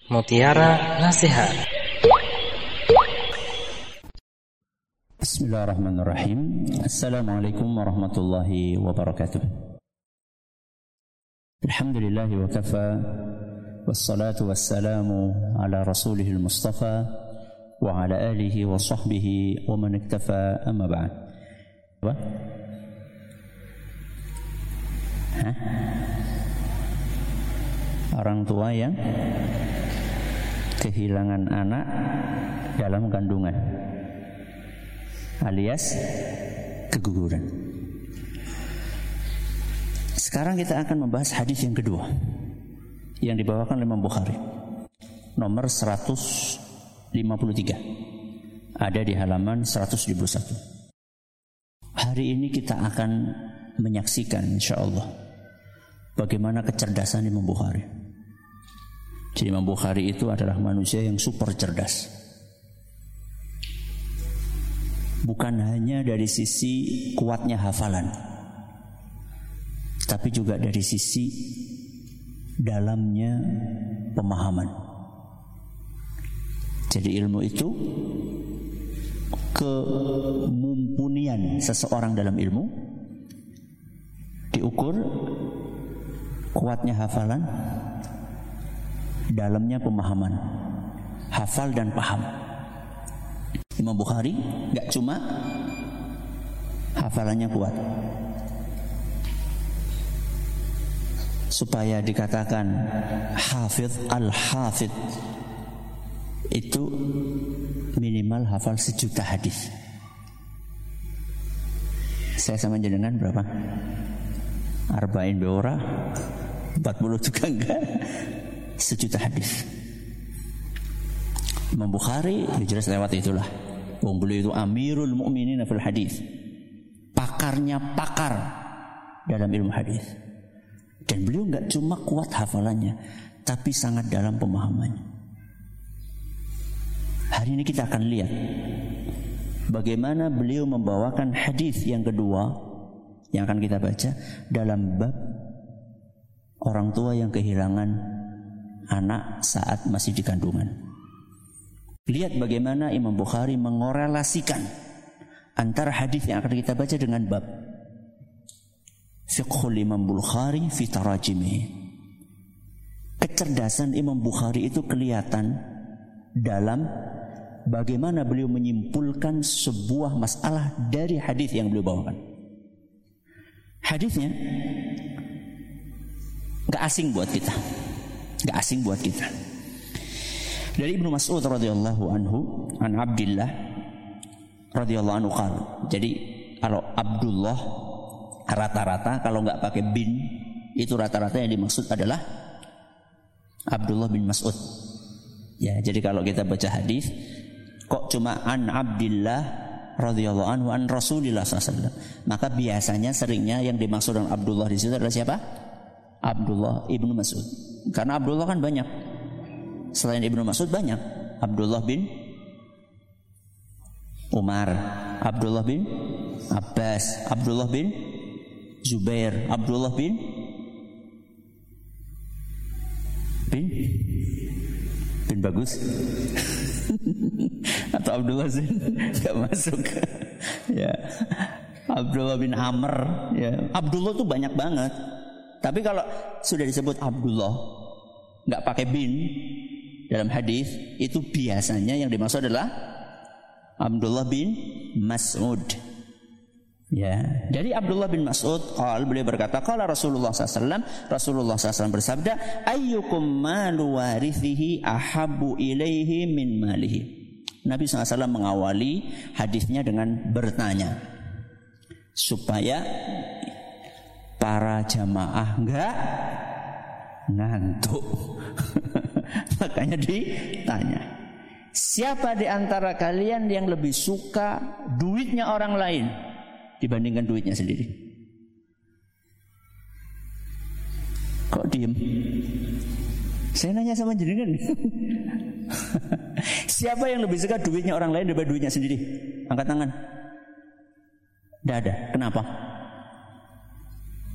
Mutiara Nasihat. Bismillahirrahmanirrahim. Assalamualaikum warahmatullahi wabarakatuh. Alhamdulillahi wa kafa, wassalatu wassalamu ala rasulihil mustafa wa ala alihi wa sahbihi wa man iktafa, amma ba'd. Orang tua yang kehilangan anak dalam kandungan alias keguguran. Sekarang kita akan membahas hadis yang kedua yang dibawakan oleh Imam Bukhari, nomor 153, ada di halaman 171. Hari ini kita akan menyaksikan insyaallah bagaimana kecerdasan Imam Bukhari. Jadi Imam Bukhari itu adalah manusia yang super cerdas. Bukan hanya dari sisi kuatnya hafalan, tapi juga dari sisi dalamnya pemahaman. Jadi ilmu itu kemumpunian seseorang dalam ilmu diukur kuatnya hafalan, dalamnya pemahaman, hafal dan paham. Imam Bukhari gak cuma hafalannya kuat, supaya dikatakan hafidh al-hafidh itu minimal hafal 1 juta hadis. Saya sama jenengan berapa? 40 beora, 40 juga enggak, 1 juta hadis. Imam Bukhari ya jelas lewat itulah. Wong beliau itu Amirul Mukminin fil hadis, pakarnya pakar dalam ilmu hadis. Dan beliau enggak cuma kuat hafalannya, tapi sangat dalam pemahamannya. Hari ini kita akan lihat bagaimana beliau membawakan hadis yang kedua yang akan kita baca dalam bab orang tua yang kehilangan anak saat masih di kandungan. Lihat bagaimana Imam Bukhari mengorelasikan antara hadis yang akan kita baca dengan bab Fiqhul Imam Bukhari fi tarajimihi. Kecerdasan Imam Bukhari itu kelihatan dalam bagaimana beliau menyimpulkan sebuah masalah dari hadis yang beliau bawakan. Hadisnya gak asing buat kita, gak asing buat kita. Dari Ibnu Mas'ud radhiyallahu anhu, an Abdillah radhiyallahu anhu qala. Jadi kalau Abdullah rata-rata kalau nggak pakai bin itu rata-rata yang dimaksud adalah Abdullah bin Mas'ud. Ya, jadi kalau kita baca hadis kok cuma an Abdillah radhiyallahu anhu an Rasulillah sallallahu alaihi wasallam, maka biasanya seringnya yang dimaksud dengan Abdullah di situ adalah siapa? Abdullah ibnu Mas'ud. Karena Abdullah kan banyak. Selain Ibnu Mas'ud banyak. Abdullah bin Umar, Abdullah bin Abbas, Abdullah bin Zubair, Abdullah bin Bagus atau Abdullah Zain gak masuk. Ya, Abdullah bin Amr. Ya, Abdullah tuh banyak banget. Tapi kalau sudah disebut Abdullah gak pakai bin dalam hadis itu biasanya yang dimaksud adalah Abdullah bin Mas'ud. Ya, dari Abdullah bin Mas'ud beliau berkata, qala Rasulullah SAW, Rasulullah SAW bersabda, ayyukum malu warithihi ahabbu ilaihi min malihi. Nabi SAW mengawali hadisnya dengan bertanya supaya para jamaah enggak ngantuk. Makanya ditanya, siapa di antara kalian yang lebih suka duitnya orang lain dibandingkan duitnya sendiri? Kok diem? Saya nanya sama jenengan. Siapa yang lebih suka duitnya orang lain daripada duitnya sendiri? Angkat tangan. Tidak ada. Kenapa?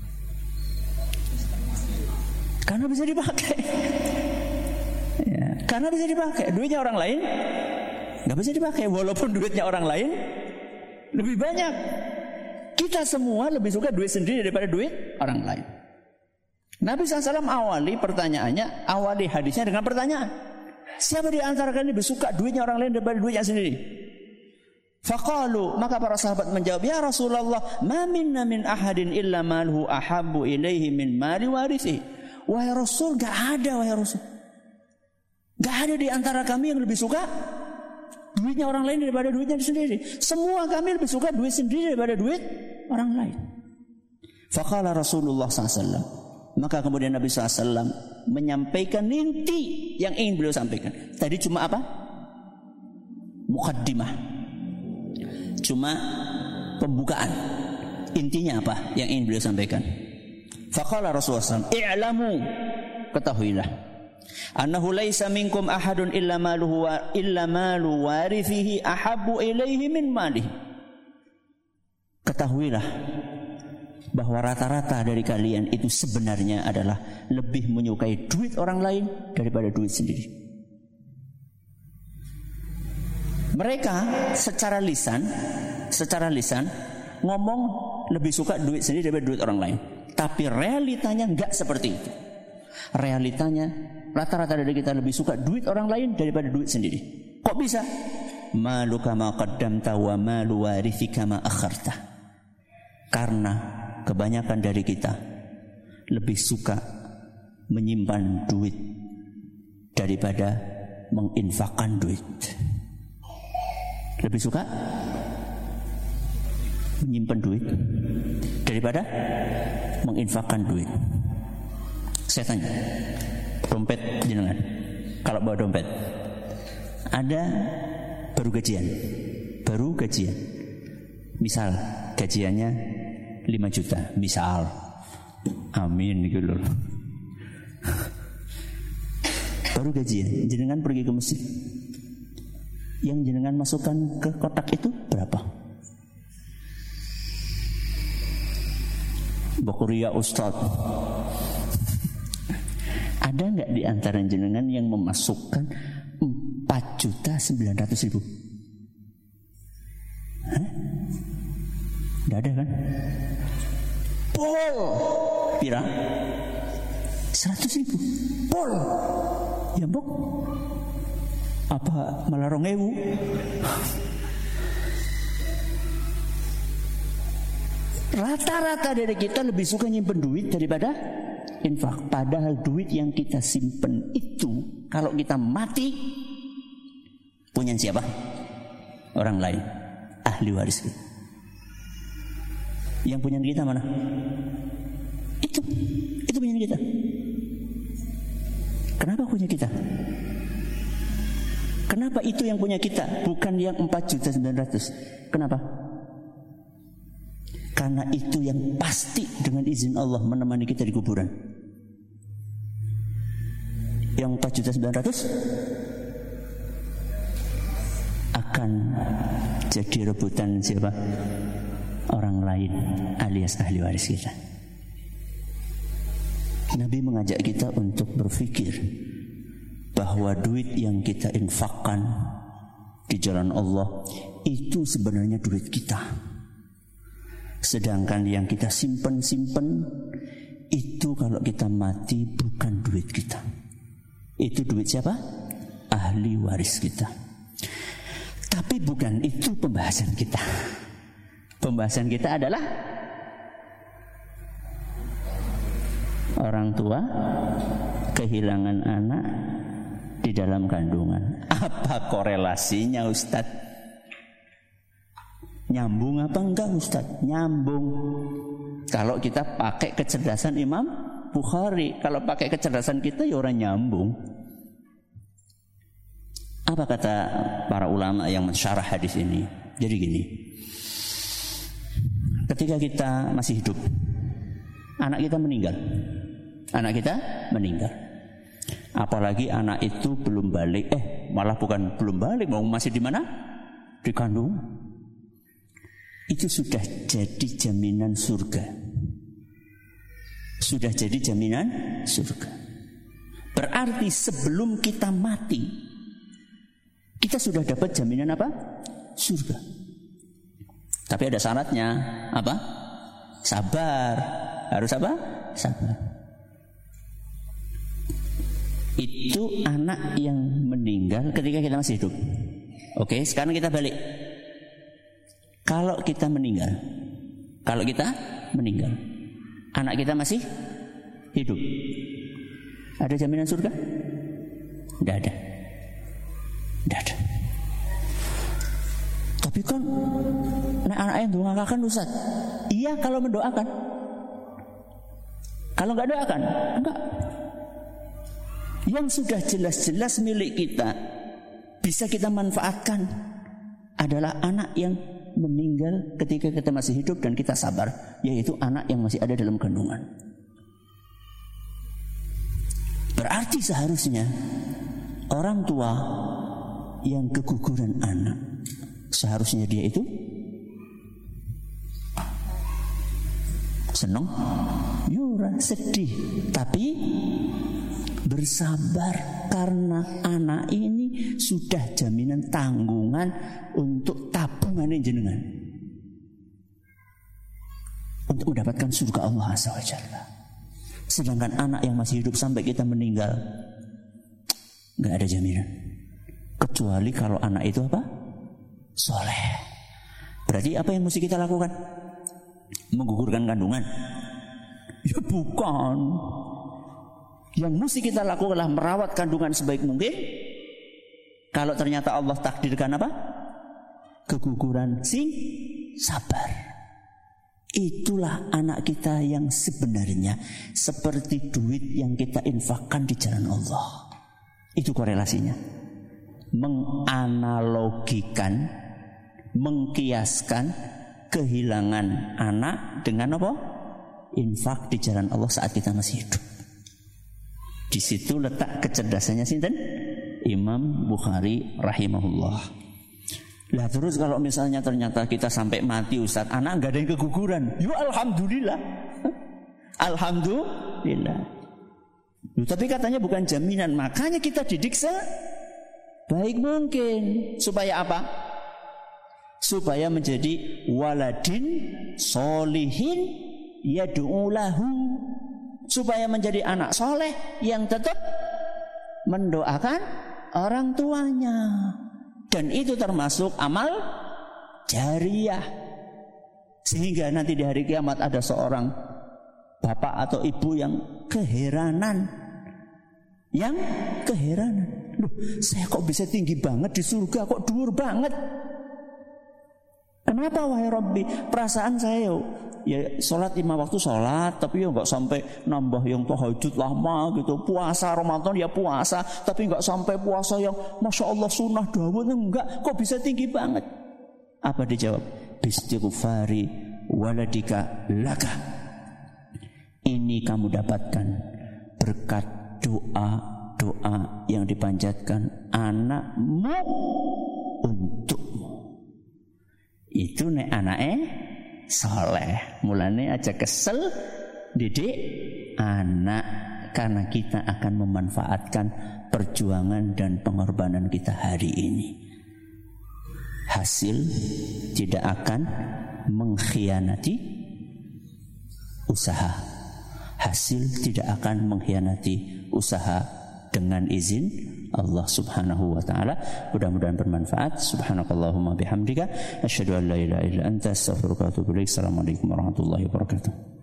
Karena bisa dipakai. Ya. Karena bisa dipakai. Duitnya orang lain nggak bisa dipakai, walaupun duitnya orang lain lebih banyak. Kita semua lebih suka duit sendiri daripada duit orang lain. Nabi SAW awali hadisnya dengan pertanyaan, siapa di antara kalian lebih suka duitnya orang lain daripada duitnya sendiri? Faqalu, maka para sahabat menjawab, ya Rasulullah, ma minna min ahadin illa maluhu ahabbu ilaihi min mali warisi. Wahai Rasul, gak ada wahai Rasul. Gak ada di antara kami yang lebih suka duitnya orang lain daripada duitnya sendiri. Semua kami lebih suka duit sendiri daripada duit orang lain. Faqala Rasulullah SAW, maka kemudian Nabi SAW menyampaikan inti yang ingin beliau sampaikan. Tadi cuma apa? Muqaddimah, cuma pembukaan. Intinya apa yang ingin beliau sampaikan? Faqala Rasulullah SAW, i'lamu, ketahuilah, annahu laisa minkum ahadun illa malu warithihi ahabbu ilaihi min malihi. Ketahuilah bahwa rata-rata dari kalian itu sebenarnya adalah lebih menyukai duit orang lain daripada duit sendiri. Mereka secara lisan ngomong lebih suka duit sendiri daripada duit orang lain. Tapi realitanya enggak seperti itu. Realitanya rata-rata dari kita lebih suka duit orang lain daripada duit sendiri. Kok bisa? Maluka ma qaddamta wa malu warithika ma akharta. Karena kebanyakan dari kita lebih suka menyimpan duit daripada menginfakkan duit. Lebih suka menyimpan duit daripada menginfakkan duit. Saya tanya, dompet jenengan, kalau bawa dompet, ada baru gajian, misal gajiannya 5 juta, misal, amin gitu loh. Baru gajian, jenengan pergi ke masjid, yang jenengan masukkan ke kotak itu berapa? Bokuria Ustaz, ada nggak di antara jenengan yang memasukkan 4.900.000? Nggak ada kan? Pol pira 100.000 pol ya bok, apa malah 2.000? Rata-rata dari kita lebih suka nyimpen duit daripada infak. Padahal duit yang kita simpen itu kalau kita mati punya siapa? Orang lain, ahli waris kita. Yang punya kita mana? Itu punya kita. Kenapa punya kita? Kenapa itu yang punya kita, bukan yang 4.900.000? Kenapa? Karena itu yang pasti dengan izin Allah menemani kita di kuburan. Yang 4.900.000 akan jadi rebutan siapa? Orang lain alias ahli waris kita. Nabi mengajak kita untuk berpikir bahwa duit yang kita infakkan di jalan Allah itu sebenarnya duit kita. Sedangkan yang kita simpen itu kalau kita mati bukan duit kita. Itu duit siapa? Ahli waris kita. Tapi bukan itu pembahasan kita. Pembahasan kita adalah orang tua kehilangan anak di dalam kandungan. Apa korelasinya Ustadz? Nyambung apa enggak Ustaz? Nyambung. Kalau kita pakai kecerdasan Imam Bukhari, kalau pakai kecerdasan kita ya orang nyambung. Apa kata para ulama yang mensyarah hadis ini? Jadi gini, ketika kita masih hidup, anak kita meninggal. Apalagi anak itu belum balik, malah bukan belum balik, mau masih di mana? Di kandungan. Itu sudah jadi jaminan surga. Berarti sebelum kita mati, kita sudah dapat jaminan apa? Surga. Tapi ada syaratnya, apa? Sabar. Harus apa? Sabar. Itu anak yang meninggal ketika kita masih hidup. Oke, sekarang kita balik. Kalau kita meninggal, anak kita masih hidup, ada jaminan surga? Tidak ada. Tapi kan anak yang doakan Ustaz. Iya kalau mendoakan. Kalau enggak doakan, enggak. Yang sudah jelas-jelas milik kita, bisa kita manfaatkan adalah anak yang meninggal ketika kita masih hidup dan kita sabar, yaitu anak yang masih ada dalam kandungan. Berarti seharusnya orang tua yang keguguran anak, seharusnya dia itu senang, yura, sedih, tapi bersabar karena anak ini sudah jaminan tanggungan untuk tabungan jenengan untuk mendapatkan surga Allah Azza wa Jalla. Sedangkan anak yang masih hidup sampai kita meninggal, nggak ada jaminan, kecuali kalau anak itu apa? Soleh. Berarti apa yang mesti kita lakukan? Menggugurkan kandungan? Ya bukan. Yang mesti kita lakukan adalah merawat kandungan sebaik mungkin. Kalau ternyata Allah takdirkan apa? Keguguran, sabar. Itulah anak kita yang sebenarnya seperti duit yang kita infakkan di jalan Allah. Itu korelasinya. Menganalogikan, mengkiaskan kehilangan anak dengan apa? Infak di jalan Allah saat kita masih hidup. Di situ letak kecerdasannya sinten? Imam Bukhari rahimahullah. Lah terus kalau misalnya ternyata kita sampai mati Ustaz, anak enggak ada yang keguguran, ya alhamdulillah. Alhamdulillah. Tapi katanya bukan jaminan, makanya kita didik sebaik mungkin. Supaya apa? Supaya menjadi waladin solihin yad'u lahu. Supaya menjadi anak soleh yang tetap mendoakan orang tuanya. Dan itu termasuk amal jariyah. Sehingga nanti di hari kiamat ada seorang bapak atau ibu yang keheranan. Loh, saya kok bisa tinggi banget di surga, kok dhuwur banget. Kenapa wahai Rabbi? Perasaan saya ya sholat 5 waktu sholat, tapi ya nggak sampai nambah yang tahajud lama gitu. Puasa Ramadan ya puasa, tapi nggak sampai puasa yang masya Allah sunnah Dawud, enggak. Kok bisa tinggi banget? Apa dijawab? Bistighfari waladika laka. Ini kamu dapatkan berkat doa yang dipanjatkan anakmu untukmu. Itu nek anaknya soleh, mulane aja kesel didik anak, karena kita akan memanfaatkan perjuangan dan pengorbanan kita hari ini. Hasil tidak akan mengkhianati usaha. Hasil tidak akan mengkhianati usaha dengan izin Allah subhanahu wa ta'ala. Mudah-mudahan bermanfaat. Subhanakallahumma bihamdika asyhadu an la ilaha illa anta astaghfiruka wa atubu ilaik. Assalamualaikum warahmatullahi wabarakatuh.